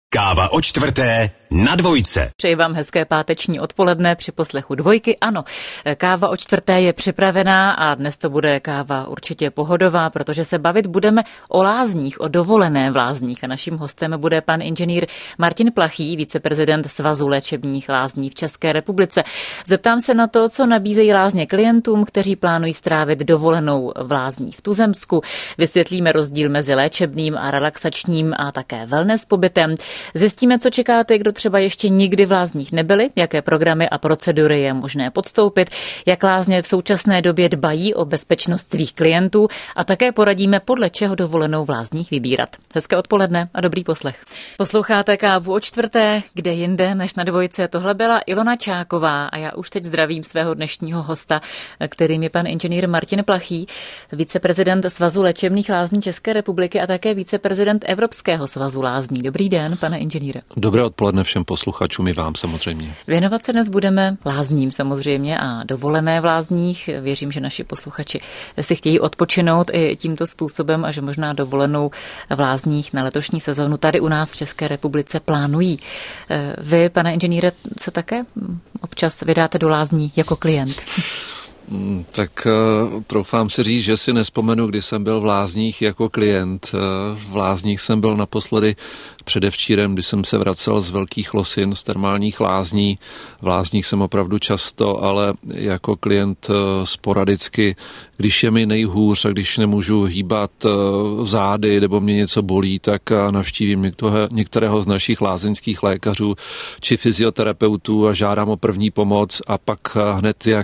Káva o čtvrté na Dvojce. Přeji vám hezké páteční odpoledne při poslechu Dvojky. Ano, káva o čtvrté je připravená a dnes to bude káva určitě pohodová, protože se bavit budeme o lázních, o dovolené v lázních. A naším hostem bude pan inženýr Martin Plachý, viceprezident Svazu léčebných lázní v České republice. Zeptám se na to, co nabízejí lázně klientům, kteří plánují strávit dovolenou v lázních v tuzemsku. Vysvětlíme rozdíl mezi léčebným a relaxačním a také wellness pobytem. Zjistíme, co čekáte, kdo třeba ještě nikdy v lázních nebyli, jaké programy a procedury je možné podstoupit, jak lázně v současné době dbají o bezpečnost svých klientů a také poradíme, podle čeho dovolenou v lázních vybírat. Hezké odpoledne a dobrý poslech. Posloucháte kávu o čtvrté, kde jinde než na Dvojce. Tohle byla Ilona Čáková a já už teď zdravím svého dnešního hosta, kterým je pan inženýr Martin Plachý, viceprezident Svazu léčebných lázní České republiky a také viceprezident Evropského svazu lázní. Dobrý den, pane inženýre. Dobré odpoledne všem posluchačům i vám samozřejmě. Věnovat se dnes budeme lázním samozřejmě a dovolené v lázních. Věřím, že naši posluchači si chtějí odpočinout i tímto způsobem a že možná dovolenou v lázních na letošní sezónu tady u nás v České republice plánují. Vy, pane inženýre, se také občas vydáte do lázní jako klient? Tak troufám si říct, že si nespomenu, kdy jsem byl v lázních jako klient. V lázních jsem byl naposledy předevčírem, kdy jsem se vracel z Velkých Losin, z termálních lázní. V lázních jsem opravdu často, ale jako klient sporadicky, když je mi nejhůř a když nemůžu hýbat zády nebo mě něco bolí, tak navštívím některého z našich lázeňských lékařů či fyzioterapeutů a žádám o první pomoc a pak hned, jak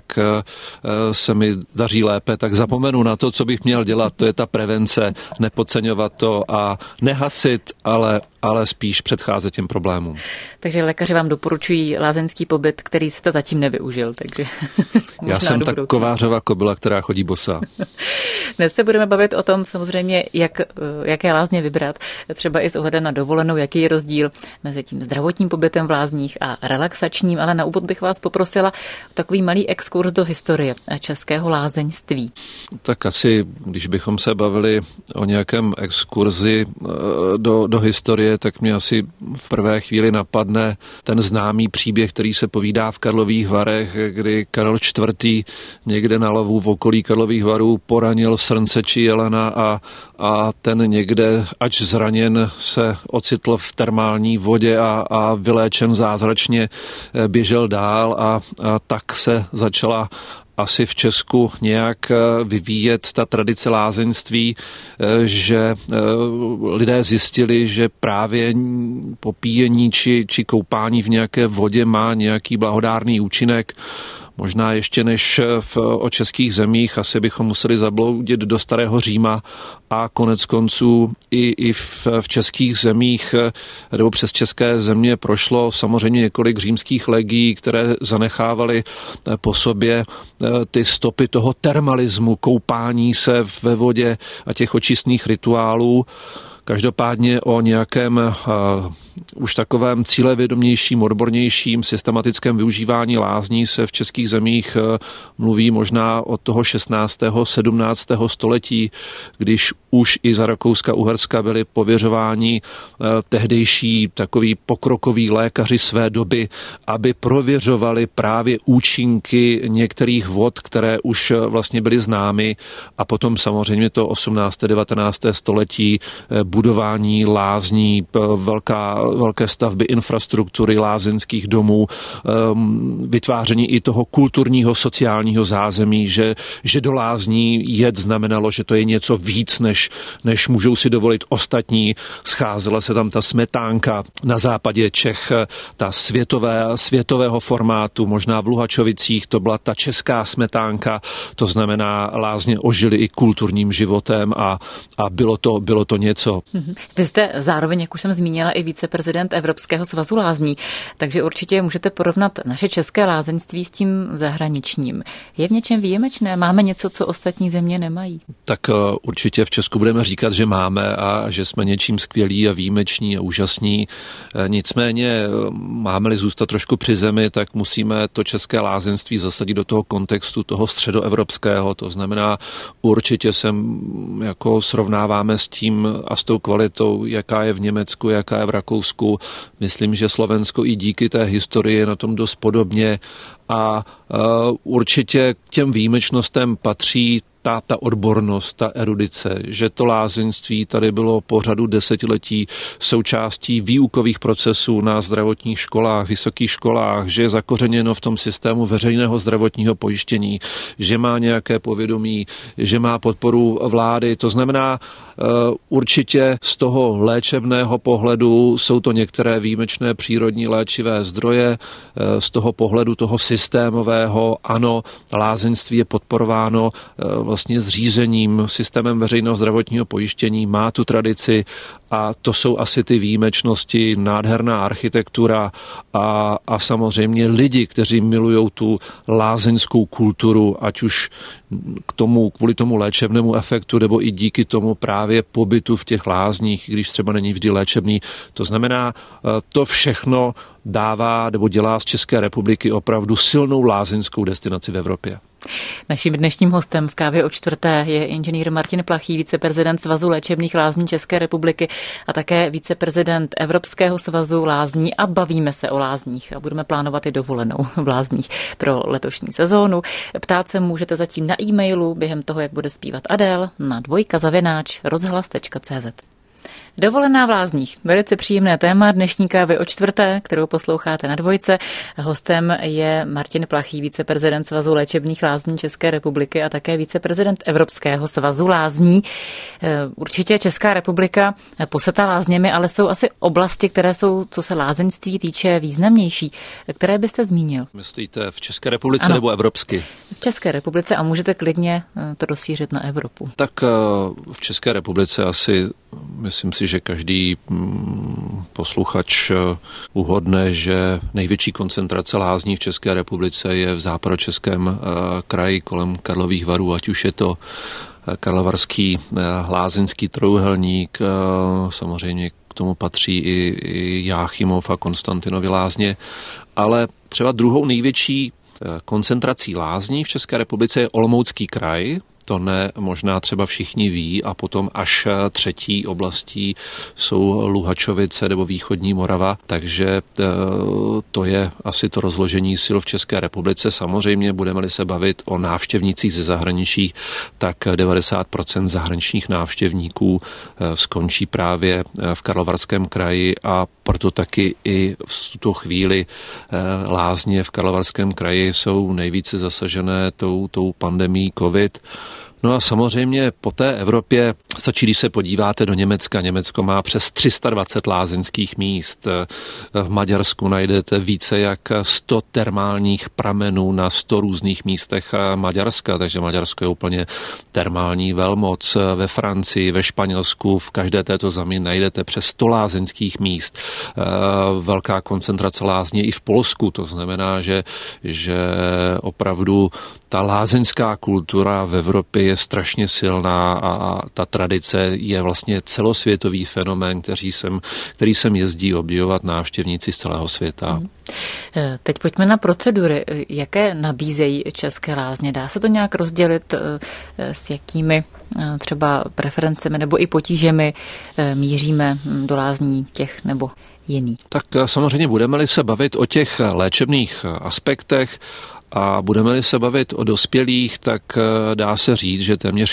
se mi daří lépe, tak zapomenu na to, co bych měl dělat. To je ta prevence, nepodceňovat to a nehasit, ale spíš předcházet těm problémům. Takže lékaři vám doporučují lázeňský pobyt, který jste zatím nevyužil. Takže já jsem tak kovářová kobyla, která chodí bosá. Dnes se budeme bavit o tom samozřejmě, jaké lázně vybrat, třeba i s ohledem na dovolenou, jaký je rozdíl mezi tím zdravotním pobytem v lázních a relaxačním, ale na úvod bych vás poprosila o takový malý exkurs do historie českého lázeňství. Tak asi, když bychom se bavili o nějakém exkurzi do historie, tak mě asi v prvé chvíli napadne ten známý příběh, který se povídá v Karlových Varech, kdy Karel IV. Někde na lovu v okolí Karlových Varů poranil srnce či jelena a ten někde, ač zraněn, se ocitl v termální vodě a vyléčen zázračně běžel dál a tak se začala asi v Česku nějak vyvíjet ta tradice lázeňství, že lidé zjistili, že právě popíjení či koupání v nějaké vodě má nějaký blahodárný účinek. Možná ještě než o českých zemích, asi bychom museli zabloudit do Starého Říma a konec konců i v českých zemích nebo přes české země prošlo samozřejmě několik římských legií, které zanechávaly po sobě ty stopy toho termalismu, koupání se ve vodě a těch očistných rituálů. Každopádně o nějakém už takovém cílevědomějším, odbornějším, systematickém využívání lázní se v českých zemích mluví možná od toho 16. 17. století, když už i za Rakouska-Uherska byli pověřováni tehdejší takový pokrokoví lékaři své doby, aby prověřovali právě účinky některých vod, které už vlastně byly známy, a potom samozřejmě to 18. 19. století budování lázní, velké stavby infrastruktury lázeňských domů, vytváření i toho kulturního, sociálního zázemí, že do lázní jet znamenalo, že to je něco víc, než můžou si dovolit ostatní. Scházela se tam ta smetánka na západě Čech, ta světového formátu, možná v Luhačovicích to byla ta česká smetánka, to znamená lázně ožily i kulturním životem a bylo to něco. Vy jste zároveň, jak už jsem zmínila, i viceprezident Evropského svazu lázní, takže určitě můžete porovnat naše české lázeňství s tím zahraničním. Je v něčem výjimečné? Máme něco, co ostatní země nemají? Tak určitě v Česku budeme říkat, že máme a že jsme něčím skvělí a výjimeční a úžasní. Nicméně máme-li zůstat trošku při zemi, tak musíme to české lázeňství zasadit do toho kontextu toho středoevropského. To znamená, určitě jako srovnáváme s tím a s tou tou kvalitou, jaká je v Německu, jaká je v Rakousku. Myslím, že Slovensko i díky té historii je na tom dost podobně a určitě k těm výjimečnostem patří ta odbornost, ta erudice, že to lázeňství tady bylo po řadu desetiletí součástí výukových procesů na zdravotních školách, vysokých školách, že je zakořeněno v tom systému veřejného zdravotního pojištění, že má nějaké povědomí, že má podporu vlády. To znamená, určitě z toho léčebného pohledu jsou to některé výjimečné přírodní léčivé zdroje, z toho pohledu toho systémového, ano, lázeňství je podporováno vlastně zřízením systémem veřejného zdravotního pojištění, má tu tradici a to jsou asi ty výjimečnosti, nádherná architektura a samozřejmě lidi, kteří milují tu lázeňskou kulturu, ať už kvůli tomu léčebnému efektu, nebo i díky tomu právě pobytu v těch lázních, když třeba není vždy léčebný. To znamená, to všechno dává nebo dělá z České republiky opravdu silnou lázeňskou destinaci v Evropě. Naším dnešním hostem v Kávě o čtvrté je inženýr Martin Plachý, viceprezident Svazu léčebných lázní České republiky a také viceprezident Evropského svazu lázní a bavíme se o lázních a budeme plánovat i dovolenou v lázních pro letošní sezónu. Ptát se můžete zatím na e-mailu během toho, jak bude zpívat Adél na dvojka@rozhlas.cz. Dovolená v lázních. Velice příjemné téma dnešní Kávy o čtvrté, kterou posloucháte na Dvojce. Hostem je Martin Plachý, viceprezident Svazu léčebných lázní České republiky a také viceprezident Evropského svazu lázní. Určitě Česká republika posetá lázněmi, ale jsou asi oblasti, které jsou, co se lázeňství týče, významnější. Které byste zmínil? Myslíte v České republice nebo evropsky? V České republice a můžete klidně to rozšířit na Evropu. Tak v České republice asi myslím si, že každý posluchač uhodne, že největší koncentrace lázní v České republice je v západočeském kraji kolem Karlových Varů, ať už je to Karlovarský lázeňský trojúhelník, samozřejmě k tomu patří i Jáchymov a Konstantinovy lázně, ale třeba druhou největší koncentrací lázní v České republice je Olomoucký kraj. To ne, možná třeba všichni ví, a potom až třetí oblastí jsou Luhačovice nebo východní Morava, takže to je asi to rozložení sil v České republice. Samozřejmě budeme-li se bavit o návštěvnících ze zahraničí, tak 90% zahraničních návštěvníků skončí právě v Karlovarském kraji a proto taky i v tuto chvíli lázně v Karlovarském kraji jsou nejvíce zasažené tou pandemií COVID. No a samozřejmě po té Evropě stačí, když se podíváte do Německa. Německo má přes 320 lázeňských míst. V Maďarsku najdete více jak 100 termálních pramenů na 100 různých místech Maďarska, takže Maďarsko je úplně termální velmoc. Ve Francii, ve Španělsku, v každé této zemi najdete přes 100 lázeňských míst. Velká koncentrace lázně i v Polsku, to znamená, že opravdu ta lázeňská kultura v Evropě je strašně silná a ta tradice je vlastně celosvětový fenomén, který sem jezdí obdivovat návštěvníci z celého světa. Teď pojďme na procedury. Jaké nabízejí české lázně? Dá se to nějak rozdělit, s jakými třeba preferencemi nebo i potížemi míříme do lázní těch nebo jiných? Tak samozřejmě budeme-li se bavit o těch léčebných aspektech, a budeme-li se bavit o dospělých, tak dá se říct, že téměř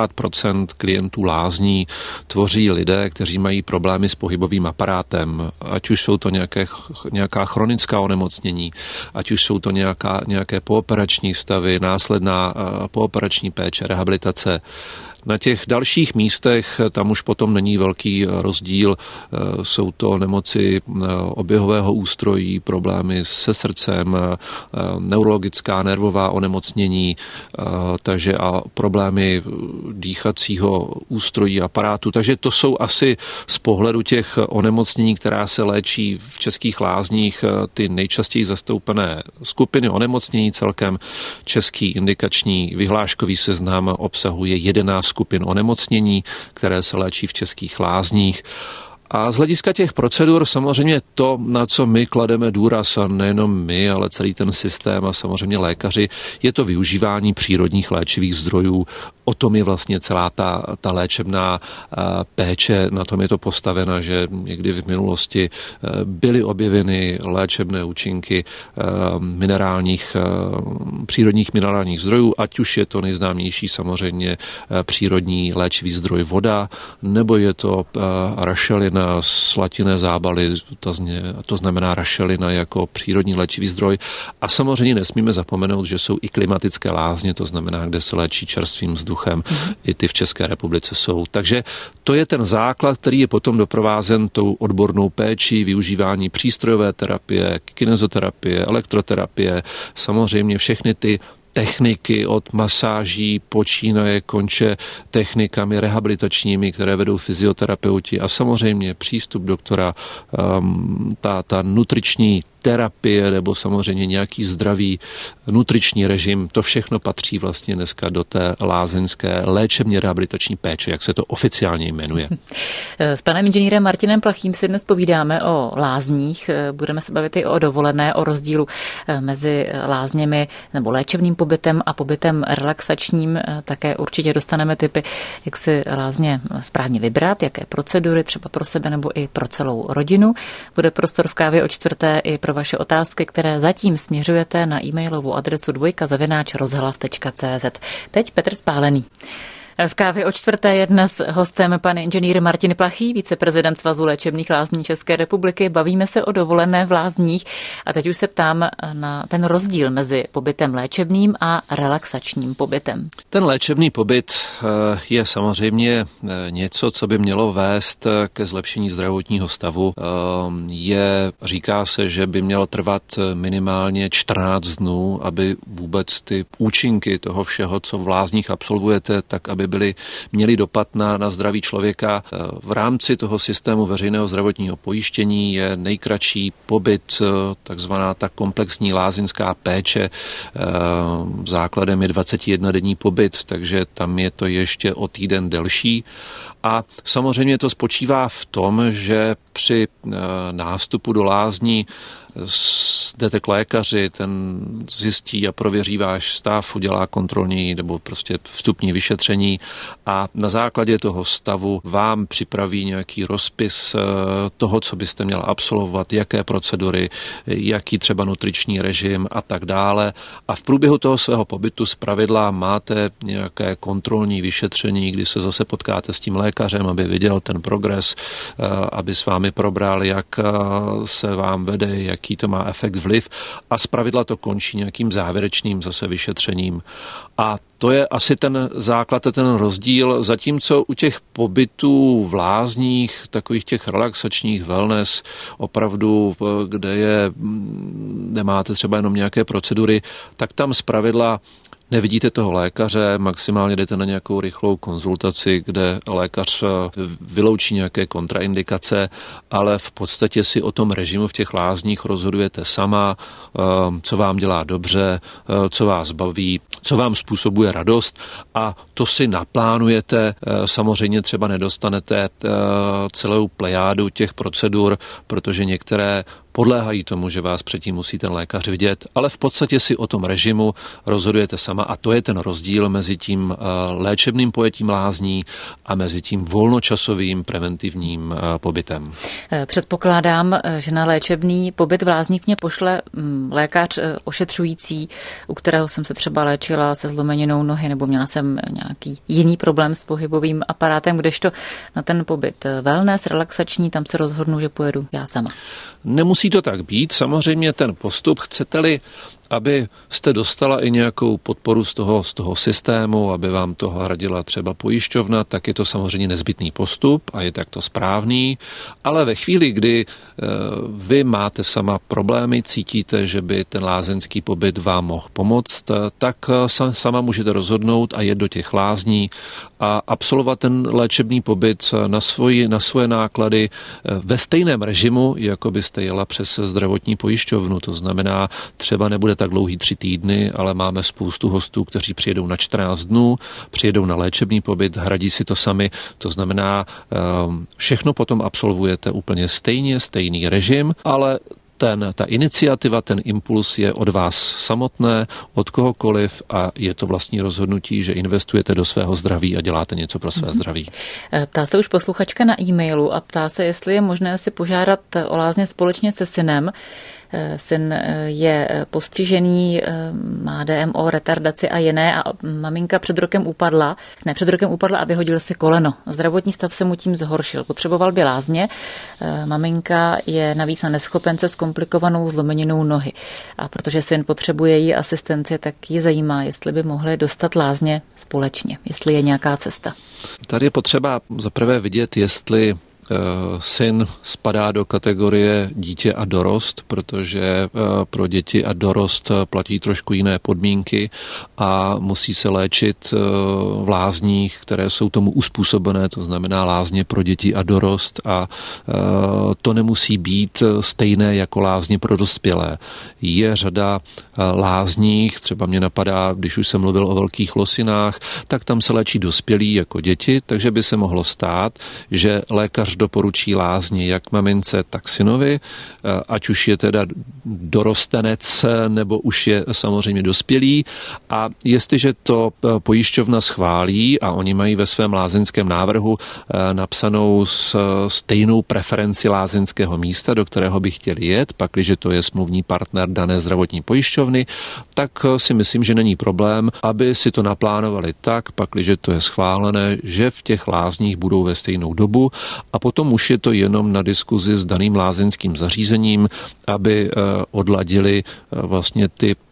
60% klientů lázní tvoří lidé, kteří mají problémy s pohybovým aparátem. Ať už jsou to nějaká chronická onemocnění, ať už jsou to nějaké pooperační stavy, následná pooperační péče, rehabilitace. Na těch dalších místech tam už potom není velký rozdíl. Jsou to nemoci oběhového ústrojí, problémy se srdcem, neurologická nervová onemocnění, takže a problémy dýchacího ústrojí aparátu. Takže to jsou asi z pohledu těch onemocnění, která se léčí v českých lázních, ty nejčastěji zastoupené skupiny onemocnění. Celkem český indikační vyhláškový seznam obsahuje 11 skupin onemocnění, které se léčí v českých lázních. A z hlediska těch procedur samozřejmě to, na co my klademe důraz, a nejenom my, ale celý ten systém a samozřejmě lékaři, je to využívání přírodních léčivých zdrojů. O tom je vlastně celá ta léčebná péče, na tom je to postavena, že někdy v minulosti byly objeveny léčebné účinky přírodních minerálních zdrojů, ať už je to nejznámější samozřejmě přírodní léčivý zdroj voda, nebo je to rašelina z latinné zábaly, to znamená rašelina jako přírodní léčivý zdroj. A samozřejmě nesmíme zapomenout, že jsou i klimatické lázně, to znamená, kde se léčí čerstvým vzduchem. I ty v České republice jsou. Takže to je ten základ, který je potom doprovázen tou odbornou péčí, využívání přístrojové terapie, kinezoterapie, elektroterapie, samozřejmě všechny ty techniky od masáží počínaje konče technikami rehabilitačními, které vedou fyzioterapeuti a samozřejmě přístup doktora, ta nutriční terapie nebo samozřejmě nějaký zdravý nutriční režim, to všechno patří vlastně dneska do té lázeňské léčebně rehabilitační péče, jak se to oficiálně jmenuje. S panem inženýrem Martinem Plachým si dnes povídáme o lázních, budeme se bavit i o dovolené, o rozdílu mezi lázněmi nebo léčebným pobytem a pobytem relaxačním. Také určitě dostaneme tipy, jak si lázně správně vybrat, jaké procedury třeba pro sebe nebo i pro celou rodinu. Bude prostor v kávě o čtvrté i pro vaše otázky, které zatím směřujete na e-mailovou adresu dvojka@rozhlas.cz. Teď Petr Spálený. V kávě o čtvrté je dnes hostem pan inženýr Martin Plachý, viceprezident Svazu léčebných lázní České republiky. Bavíme se o dovolené v lázních a teď už se ptám na ten rozdíl mezi pobytem léčebným a relaxačním pobytem. Ten léčebný pobyt je samozřejmě něco, co by mělo vést ke zlepšení zdravotního stavu. Říká se, že by mělo trvat minimálně 14 dnů, aby vůbec ty účinky toho všeho, co v lázních absolvujete, tak aby měli dopad na zdraví člověka. V rámci toho systému veřejného zdravotního pojištění je nejkratší pobyt, takzvaná ta komplexní lázeňská péče. Základem je 21denní pobyt, takže tam je to ještě o týden delší. A samozřejmě to spočívá v tom, že při nástupu do lázní jdete k lékaři, ten zjistí a prověří váš stav, udělá kontrolní nebo prostě vstupní vyšetření a na základě toho stavu vám připraví nějaký rozpis toho, co byste měla absolvovat, jaké procedury, jaký třeba nutriční režim a tak dále. A v průběhu toho svého pobytu zpravidla máte nějaké kontrolní vyšetření, kdy se zase potkáte s tím lékařem, aby viděl ten progres, aby s vámi probral, jak se vám vede, jaký to má efekt, vliv a zpravidla to končí nějakým závěrečným zase vyšetřením. A to je asi ten základ, ten rozdíl, zatímco u těch pobytů v lázních, takových těch relaxačních wellness, opravdu, kde máte třeba jenom nějaké procedury, tak tam zpravidla nevidíte toho lékaře, maximálně jdete na nějakou rychlou konzultaci, kde lékař vyloučí nějaké kontraindikace, ale v podstatě si o tom režimu v těch lázních rozhodujete sama, co vám dělá dobře, co vás baví, co vám způsobuje radost a to si naplánujete. Samozřejmě třeba nedostanete celou plejádu těch procedur, protože některé podléhají tomu, že vás předtím musí ten lékař vidět, ale v podstatě si o tom režimu rozhodujete sama a to je ten rozdíl mezi tím léčebným pojetím lázní a mezi tím volnočasovým preventivním pobytem. Předpokládám, že na léčebný pobyt v lázních mě pošle lékař ošetřující, u kterého jsem se třeba léčila se zlomeninou nohy nebo měla jsem nějaký jiný problém s pohybovým aparátem, kdežto na ten pobyt wellness, relaxační, tam se rozhodnu, že pojedu já sama. Nemusí to tak být. Samozřejmě ten postup, chcete-li, aby jste dostala i nějakou podporu z toho systému, aby vám to hradila třeba pojišťovna, tak je to samozřejmě nezbytný postup a je takto správný. Ale ve chvíli, kdy vy máte sama problémy, cítíte, že by ten lázeňský pobyt vám mohl pomoct, tak sama můžete rozhodnout a jet do těch lázní a absolvovat ten léčebný pobyt na svoje náklady ve stejném režimu, jako byste jela přes zdravotní pojišťovnu. To znamená, třeba nebudete tak dlouhý 3 týdny, ale máme spoustu hostů, kteří přijedou na 14 dnů, přijedou na léčebný pobyt, hradí si to sami. To znamená, všechno potom absolvujete úplně stejný režim, ale ta iniciativa, ten impuls je od vás samotné, od kohokoliv a je to vlastní rozhodnutí, že investujete do svého zdraví a děláte něco pro své zdraví. Ptá se už posluchačka na e-mailu a ptá se, jestli je možné si požádat o lázně společně se synem. Syn je postižený, má DMO, retardaci a jiné a maminka před rokem upadla a vyhodil si koleno. Zdravotní stav se mu tím zhoršil. Potřeboval by lázně. Maminka je navíc na neschopence s komplikovanou zlomeninou nohy. A protože syn potřebuje její asistenci, tak ji zajímá, jestli by mohli dostat lázně společně, jestli je nějaká cesta. Tady je potřeba zaprvé vidět, jestli syn spadá do kategorie dítě a dorost, protože pro děti a dorost platí trošku jiné podmínky a musí se léčit v lázních, které jsou tomu uspůsobené, to znamená lázně pro děti a dorost a to nemusí být stejné jako lázně pro dospělé. Je řada lázních, třeba mě napadá, když už jsem mluvil o Velkých Losinách, tak tam se léčí dospělí jako děti, takže by se mohlo stát, že lékař doporučí lázně jak mamince, tak synovi, ať už je teda dorostenec, nebo už je samozřejmě dospělý. A jestliže to pojišťovna schválí a oni mají ve svém lázeňském návrhu napsanou stejnou preferenci lázeňského místa, do kterého by chtěli jet, pakliže to je smluvní partner dané zdravotní pojišťovny, tak si myslím, že není problém, aby si to naplánovali tak, pakliže to je schválené, že v těch lázních budou ve stejnou dobu a potom už je to jenom na diskuzi s daným lázeňským zařízením, aby odladili vlastně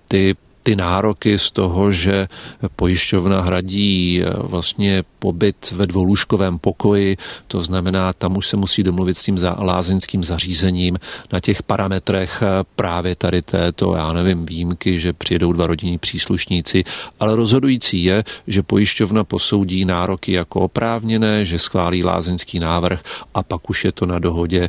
ty nároky z toho, že pojišťovna hradí vlastně pobyt ve dvoulůžkovém pokoji, to znamená, tam už se musí domluvit s tím lázeňským zařízením na těch parametrech právě tady této, výjimky, že přijedou 2 rodinní příslušníci, ale rozhodující je, že pojišťovna posoudí nároky jako oprávněné, že schválí lázeňský návrh a pak už je to na dohodě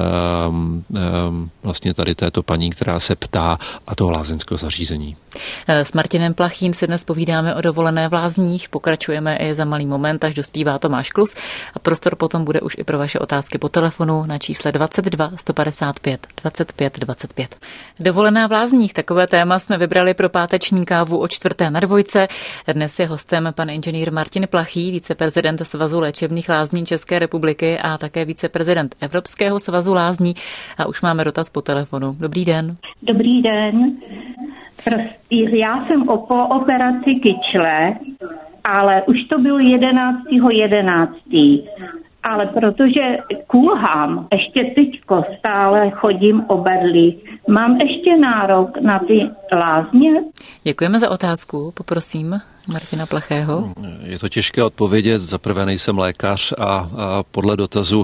vlastně tady této paní, která se ptá a toho lázeňského zařízení. S Martinem Plachým si dnes povídáme o dovolené v lázních, pokračujeme i za malý moment, až dospívá Tomáš Klus a prostor potom bude už i pro vaše otázky po telefonu na čísle 22 155 25 25. Dovolená v lázních, takové téma jsme vybrali pro páteční kávu o 4. na Dvojce. Dnes je hostem pan inženýr Martin Plachý, viceprezident Svazu léčebných lázní České republiky a také viceprezident Evropského svazu lázní. A už máme dotaz po telefonu. Dobrý den. Dobrý den. Já jsem po operaci kyčle, ale už to bylo 11.11. Ale protože kulhám, ještě teďko stále chodím o berli, mám ještě nárok na ty lázně? Děkujeme za otázku, poprosím Martina Plachého. Je to těžké odpovědět, zaprvé nejsem lékař a podle dotazu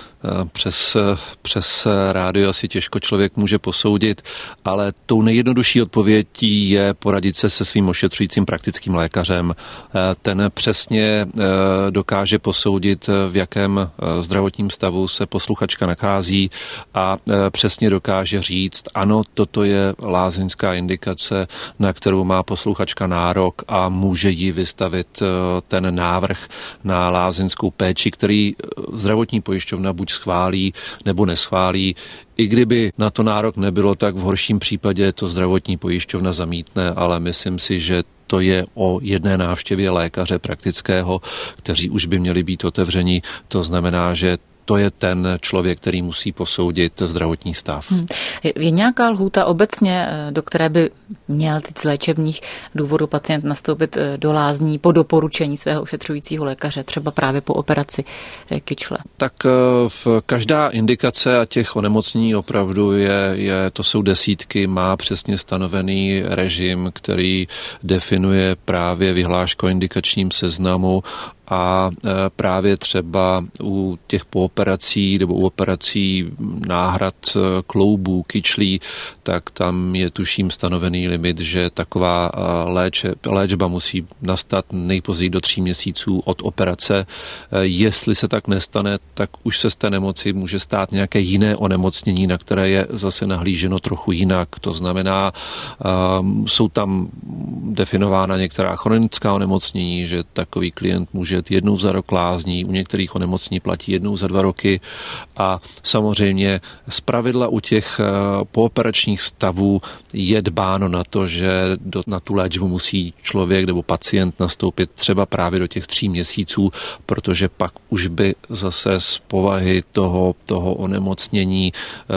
přes rádio asi těžko člověk může posoudit, ale tou nejjednodušší odpovědí je poradit se svým ošetřujícím praktickým lékařem. Ten přesně dokáže posoudit, v jakém zdravotním stavu se posluchačka nachází a přesně dokáže říct, ano, toto je lázeňská indikace, na kterou má posluchačka nárok a může jí vystavit ten návrh na lázeňskou péči, který zdravotní pojišťovna buď schválí nebo neschválí. I kdyby na to nárok nebylo, tak v horším případě to zdravotní pojišťovna zamítne, ale myslím si, že to je o jedné návštěvě lékaře praktického, kteří už by měli být otevření. To znamená, že to je ten člověk, který musí posoudit zdravotní stav. Je nějaká lhůta obecně, do které by měl teď z léčebných důvodů pacient nastoupit do lázní po doporučení svého ošetřujícího lékaře, třeba právě po operaci kyčle? Tak každá indikace a těch onemocnění opravdu to jsou desítky, má přesně stanovený režim, který definuje právě vyhláška o indikačním seznamu a právě třeba u těch pooperací nebo u operací náhrad kloubů, kyčlí, tak tam je tuším stanovený limit, že taková léčba musí nastat nejpozději do 3 měsíců od operace. Jestli se tak nestane, tak už se z té nemoci může stát nějaké jiné onemocnění, na které je zase nahlíženo trochu jinak. To znamená, jsou tam definována některá chronická onemocnění, že takový klient může jet jednou za rok lázní, u některých onemocnění platí jednou za 2 roky a samozřejmě zpravidla u těch pooperačních stavů je dbáno na to, že na tu léčbu musí člověk nebo pacient nastoupit třeba právě do těch 3 měsíců, protože pak už by zase z povahy toho onemocnění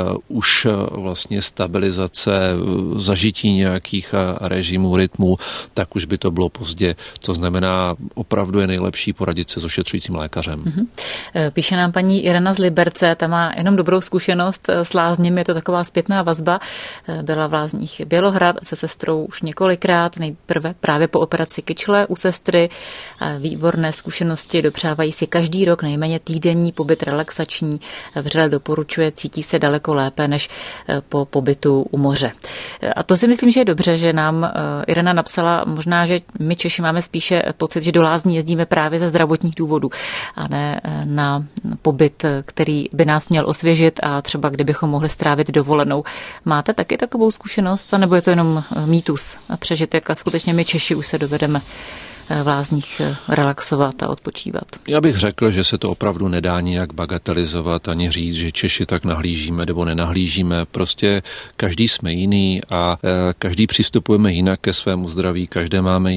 už vlastně stabilizace, zažití nějakých režimů, rytmů, tak už by to bylo pozdě. To znamená, opravdu je nejlepší poradit se s ošetřujícím lékařem. Píše nám paní Irena z Liberce, ta má jenom dobrou zkušenost s lázněmi, je to taková zpětná vazba. Byla v lázních Bělohrad se sestrou už několikrát, nejprve právě po operaci kyčle u sestry. Výborné zkušenosti, dopřávají si každý rok nejméně týdenní pobyt relaxační. Vřele doporučuje, cítí se daleko lépe než po pobytu u moře. A to si myslím, že je dobře, že nám Irena napsala, možná, že my Češi máme spíše pocit, že do lázní jezdíme právě ze zdravotních důvodů a ne na pobyt, který by nás měl osvěžit a třeba kdybychom mohli strávit dovolenou. Máte taky takovou zkušenost, nebo je to jenom mýtus a přežitek a skutečně my Češi už se dovedeme v lázních relaxovat a odpočívat? Já bych řekl, že se to opravdu nedá nijak bagatelizovat ani říct, že Češi tak nahlížíme nebo nenahlížíme. Prostě každý jsme jiný a každý přistupujeme jinak ke svému zdraví, každé máme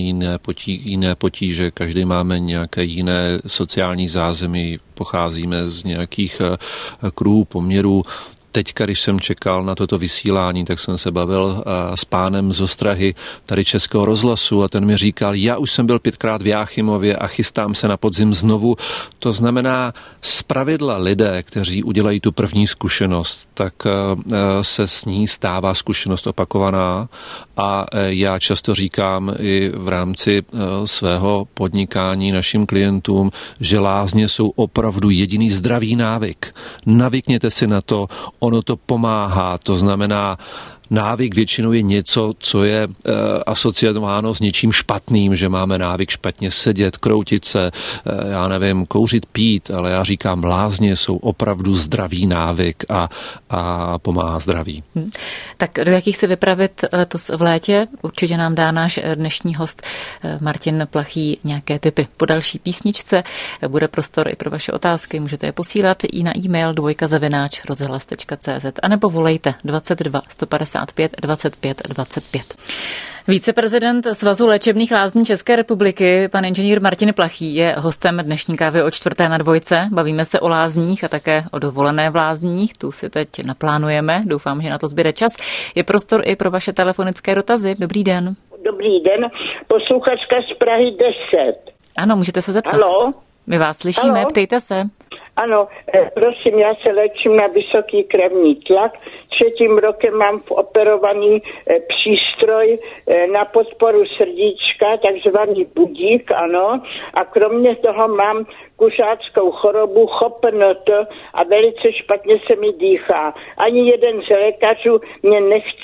jiné potíže, každý máme nějaké jiné sociální zázemí, pocházíme z nějakých kruhů, poměrů. Teďka, když jsem čekal na toto vysílání, tak jsem se bavil s pánem z Ostrahy, tady Českého rozhlasu, a ten mi říkal, já už jsem byl 5krát v Jáchymově a chystám se na podzim znovu. To znamená, zpravidla lidé, kteří udělají tu první zkušenost, tak se s ní stává zkušenost opakovaná a já často říkám i v rámci svého podnikání našim klientům, že lázně jsou opravdu jediný zdravý návyk. Navykněte si na to, ono to pomáhá, to znamená, návyk většinou je něco, co je asociováno s něčím špatným, že máme návyk špatně sedět, kroutit se, já nevím, kouřit, pít, ale já říkám, lázně jsou opravdu zdravý návyk a pomáhá zdraví. Tak do jakých se vypravit letos v létě? Určitě nám dá náš dnešní host Martin Plachý nějaké tipy po další písničce. Bude prostor i pro vaše otázky, můžete je posílat i na e-mail dvojka@rozhlas.cz anebo volejte 22 155 25 25. Viceprezident Svazu léčebných lázní České republiky, pan inženýr Martin Plachý, je hostem dnešní kávy o 4. na Dvojce. Bavíme se o lázních a také o dovolené v lázních. Tu si teď naplánujeme. Doufám, že na to zbyde čas. Je prostor i pro vaše telefonické dotazy. Dobrý den. Dobrý den. Posluchačka z Prahy 10. Ano, můžete se zeptat. Haló? My vás slyšíme, Haló? Ptejte se. Ano, prosím, já se léčím na vysoký krevní tlak. 3. rokem mám operovaný přístroj na podporu srdíčka, takzvaný budík, ano. A kromě toho mám kuřáckou chorobu CHOPNT a velice špatně se mi dýchá. Ani jeden z lékařů mě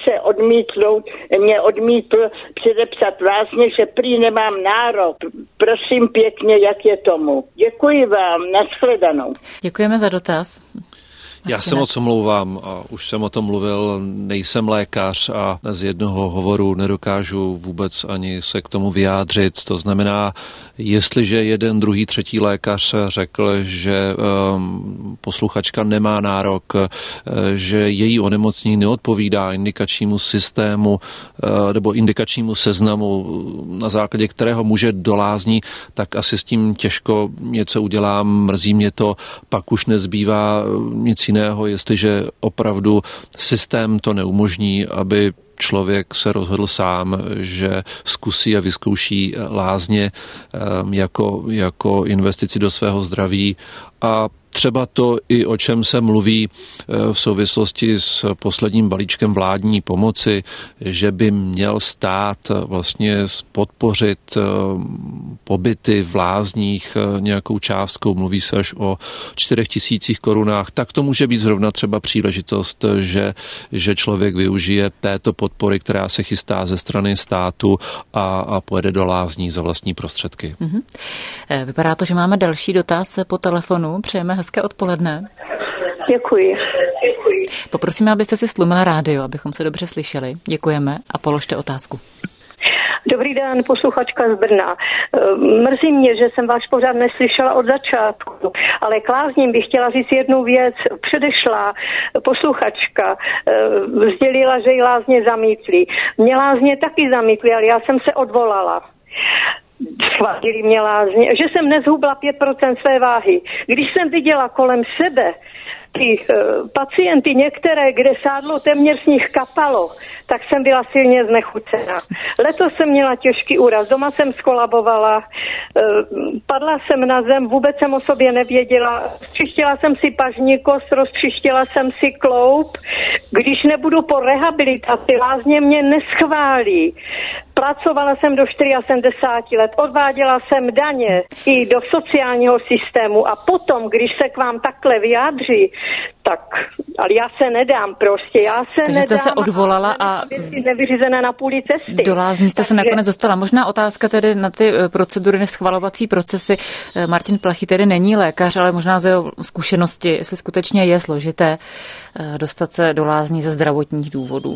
odmítl předepsat lázně, že prý nemám nárok. Prosím pěkně, jak je tomu. Děkuji vám, nashledanou. Děkujeme za dotaz. Já se moc omlouvám a už jsem o tom mluvil, nejsem lékař a z jednoho hovoru nedokážu vůbec ani se k tomu vyjádřit. To znamená, jestliže jeden, druhý, třetí lékař řekl, že posluchačka nemá nárok, že její onemocnění neodpovídá indikačnímu systému nebo indikačnímu seznamu, na základě kterého může do lázní, tak asi s tím těžko něco udělám, mrzí mě to, pak už nezbývá nic jiného, jestliže opravdu systém to neumožní, aby člověk se rozhodl sám, že zkusí a vyzkouší lázně jako investici do svého zdraví a třeba to i o čem se mluví v souvislosti s posledním balíčkem vládní pomoci, že by měl stát vlastně podpořit pobyty v lázních nějakou částkou, mluví se až o 4 000 korunách, tak to může být zrovna třeba příležitost, že člověk využije této podpory, která se chystá ze strany státu a pojede do lázní za vlastní prostředky. Vypadá to, že máme další dotaz po telefonu. Přejeme hezké odpoledne. Děkuji. Poprosíme, abyste si stlumila rádio, abychom se dobře slyšeli. Děkujeme a položte otázku. Dobrý den, posluchačka z Brna. Mrzí mě, že jsem váš pořad neslyšela od začátku, ale k lázním bych chtěla říct jednu věc. Předešlá posluchačka sdělila, že ji lázně zamítli. Mě lázně taky zamítli, ale já jsem se odvolala. Schválili mě lázně, že jsem nezhubla 5% své váhy. Když jsem viděla kolem sebe ty pacienty některé, kde sádlo téměř z nich kapalo, tak jsem byla silně znechucená. Letos jsem měla těžký úraz, doma jsem skolabovala, padla jsem na zem, vůbec jsem o sobě nevěděla, roztřištila jsem si pažní kost, roztřištila jsem si kloup. Když nebudu po rehabilitaci, lázně mě neschválí. Pracovala jsem do 74 let, odváděla jsem daně i do sociálního systému a potom, když se k vám takhle vyjádří, tak, ale já se nedám prostě, Takže jste se odvolala a nevyřízené na půli cesty. Do lázní jste se nakonec dostala. Možná otázka tedy na ty procedury, neschvalovací procesy. Martin Plachý tedy není lékař, ale možná z jeho zkušenosti, jestli skutečně je složité dostat se do lázní ze zdravotních důvodů.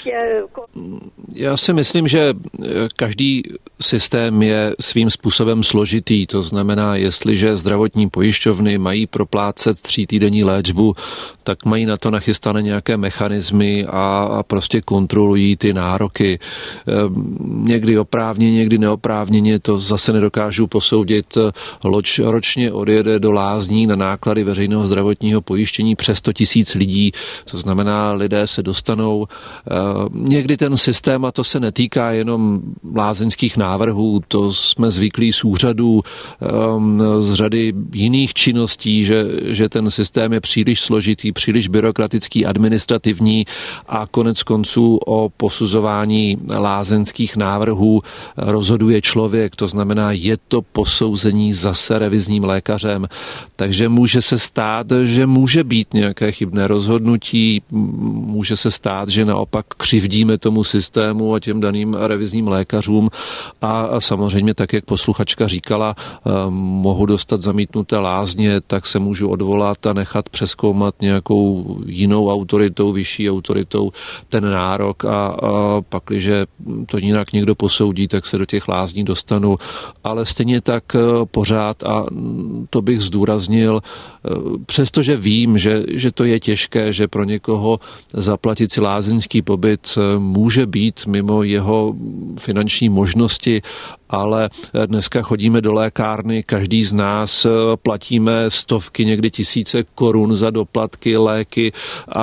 Já si myslím, že každý systém je svým způsobem složitý. To znamená, jestliže zdravotní pojišťovny mají proplácet 3týdenní léčbu, tak mají na to nachystané nějaké mechanismy a prostě kontrolují ty nároky. Někdy oprávněně, někdy neoprávněně, to zase nedokážu posoudit. Ročně odjede do lázní na náklady veřejného zdravotního pojištění přes 100 000 lidí. To znamená, lidé se dostanou. Někdy ten systém, a to se netýká jenom lázeňských návrhů, to jsme zvyklí z úřadů, z řady jiných činností, že ten systém je příliš složitý, příliš byrokratický, administrativní a konec konců o posuzování lázeňských návrhů rozhoduje člověk. To znamená, je to posouzení zase revizním lékařem. Takže může se stát, že může být nějaké chybné rozhodnutí, může se stát, že naopak křivdíme tomu systému a těm daným revizním lékařům a samozřejmě tak, jak posluchačka říkala, mohu dostat zamítnuté lázně, tak se můžu odvolat a nechat přezkoumat nějakou jinou autoritou, vyšší autoritou ten nárok a pakliže to jinak někdo posoudí, tak se do těch lázní dostanu. Ale stejně tak pořád, a to bych zdůraznil, přestože vím, že to je těžké, že pro někoho zaplatit si lázeňský pobyt může být mimo jeho finanční možnosti, ale dneska chodíme do lékárny, každý z nás platíme stovky, někdy tisíce korun za doplatky, léky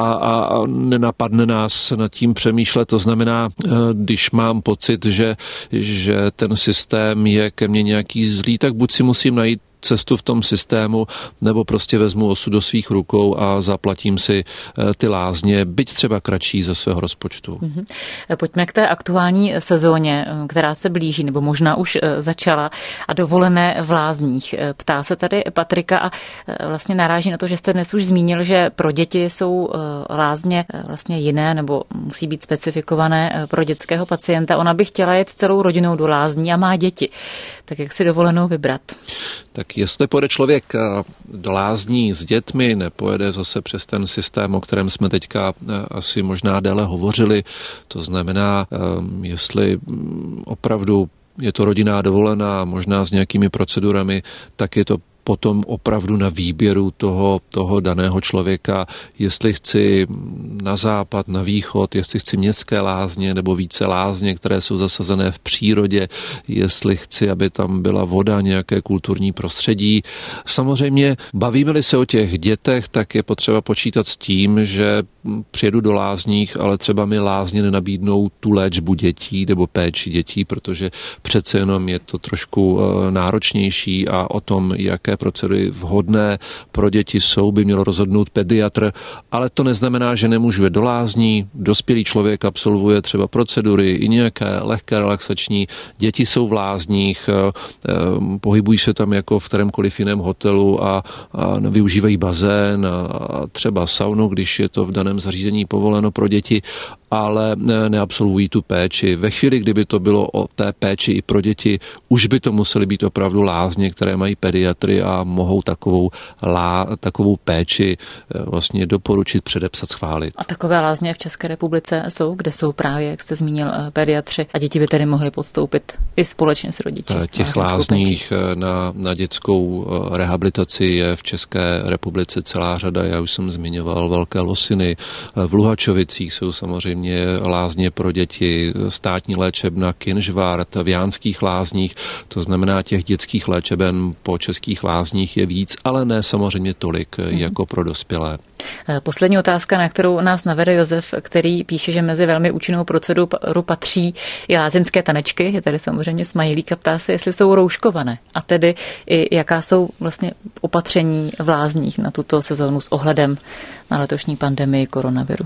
a nenapadne nás nad tím přemýšlet. To znamená, když mám pocit, že ten systém je ke mně nějaký zlý, tak buď si musím najít cestu v tom systému, nebo prostě vezmu osud do svých rukou a zaplatím si ty lázně, byť třeba kratší ze svého rozpočtu. Pojďme k té aktuální sezóně, která se blíží, nebo možná už začala, a dovolené v lázních. Ptá se tady Patrika a vlastně naráží na to, že jste dnes už zmínil, že pro děti jsou lázně vlastně jiné, nebo musí být specifikované pro dětského pacienta. Ona by chtěla jet celou rodinou do lázní a má děti. Tak jak si dovolenou vybrat? Tak jestli pojede člověk do lázní s dětmi, nepojede zase přes ten systém, o kterém jsme teďka asi možná déle hovořili, to znamená, jestli opravdu je to rodinná dovolená, možná s nějakými procedurami, tak je to potom opravdu na výběru toho daného člověka, jestli chci na západ, na východ, jestli chci městské lázně nebo více lázně, které jsou zasazené v přírodě, jestli chci, aby tam byla voda, nějaké kulturní prostředí. Samozřejmě bavíme-li se o těch dětech, tak je potřeba počítat s tím, že přijedu do lázních, ale třeba mi lázně nenabídnou tu léčbu dětí nebo péči dětí, protože přece jenom je to trošku náročnější a o tom, jaké procedury vhodné pro děti jsou, by měl rozhodnout pediatr, ale to neznamená, že nemůžu jít do lázní. Dospělý člověk absolvuje třeba procedury i nějaké lehké relaxační. Děti jsou v lázních, pohybují se tam jako v kterémkoliv jiném hotelu a využívají bazén a třeba saunu, když je to v daném zařízení povoleno pro děti, ale neabsolvují tu péči. Ve chvíli, kdyby to bylo o té péči i pro děti, už by to musely být opravdu lázně, které mají pediatry a mohou takovou péči vlastně doporučit, předepsat, schválit. A takové lázně v České republice jsou, kde jsou právě, jak jste zmínil, pediatři a děti by tedy mohly podstoupit i společně s rodiči. Těch lázních na dětskou rehabilitaci je v České republice celá řada. Já už jsem zmiňoval Velké Losiny. V Luhačovicích jsou samozřejmě lázně pro děti, státní léčebna Kynžvart, v Jánských lázních, to znamená těch dětských léčeben po českých lázních je víc, ale ne samozřejmě tolik jako pro dospělé. Poslední otázka, na kterou nás navede Josef, který píše, že mezi velmi účinnou proceduru patří i lázeňské tanečky, je tady samozřejmě smajlík a ptá se, jestli jsou rouškované a tedy i jaká jsou vlastně opatření v lázních na tuto sezónu s ohledem na letošní pandemii koronaviru.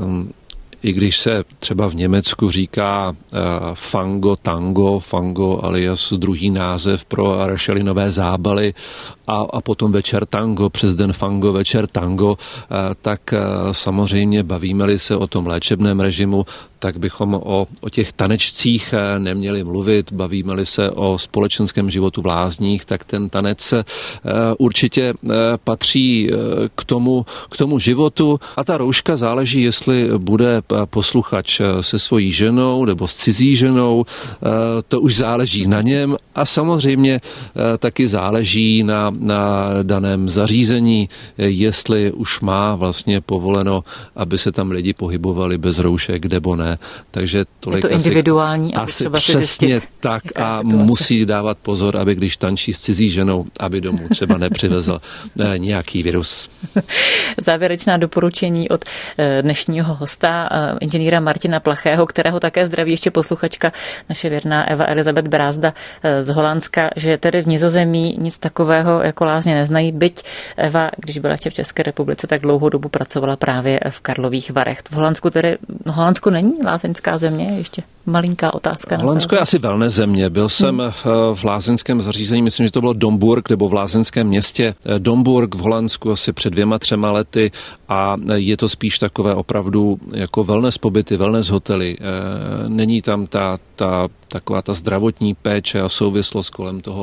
I když se třeba v Německu říká fango, tango, fango alias druhý název pro rašelinové zábaly a potom večer tango, přes den fango, večer tango, tak samozřejmě bavíme-li se o tom léčebném režimu, tak bychom o těch tanečcích neměli mluvit. Bavíme-li se o společenském životu v lázních, tak ten tanec určitě patří k tomu životu a ta rouška záleží, jestli bude posluchač se svojí ženou nebo s cizí ženou, to už záleží na něm a samozřejmě taky záleží na daném zařízení, jestli už má vlastně povoleno, aby se tam lidi pohybovali bez roušek, nebo ne. Takže tolik je to individuální, aby asi třeba přesně zjistit, tak a situace. Musí dávat pozor, aby když tančí s cizí ženou, aby domů třeba nepřivezl nějaký virus. Závěrečná doporučení od dnešního hosta, inženýra Martina Plachého, kterého také zdraví ještě posluchačka, naše věrná Eva Elizabeth Brázda z Holandska, že tedy v Nizozemí nic takového jako lázně neznají, byť Eva, když byla ještě v České republice, tak dlouhou dobu pracovala právě v Karlových Varech. V Holandsku tedy, Holandsko není lázeňská země, ještě malinká otázka. Holandsko je asi wellness země. Byl jsem v lázeňském zařízení, myslím, že to bylo Domburg, nebo v lázeňském městě Domburg v Holandsku asi před 2-3 lety a je to spíš takové opravdu jako wellness pobyty, wellness hotely. Není tam taková ta zdravotní péče a souvislost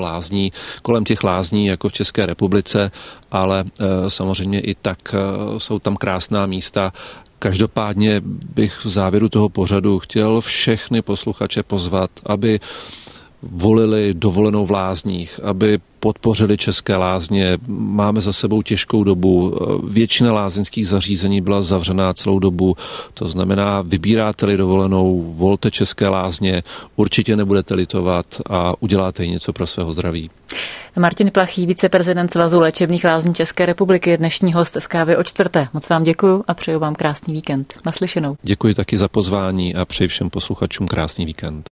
kolem těch lázní jako v České republice, ale samozřejmě i tak jsou tam krásná místa. Každopádně bych v závěru toho pořadu chtěl všechny posluchače pozvat, aby volili dovolenou v lázních, aby podpořili české lázně. Máme za sebou těžkou dobu. Většina lázeňských zařízení byla zavřená celou dobu. To znamená, vybíráte-li dovolenou, volte české lázně, určitě nebudete litovat a uděláte i něco pro svého zdraví. Martin Plachý, viceprezident Svazu léčebných lázní České republiky, je dnešní host v Kávě o čtvrté. Moc vám děkuju a přeju vám krásný víkend. Naslyšenou. Děkuji taky za pozvání a přeji všem posluchačům krásný víkend.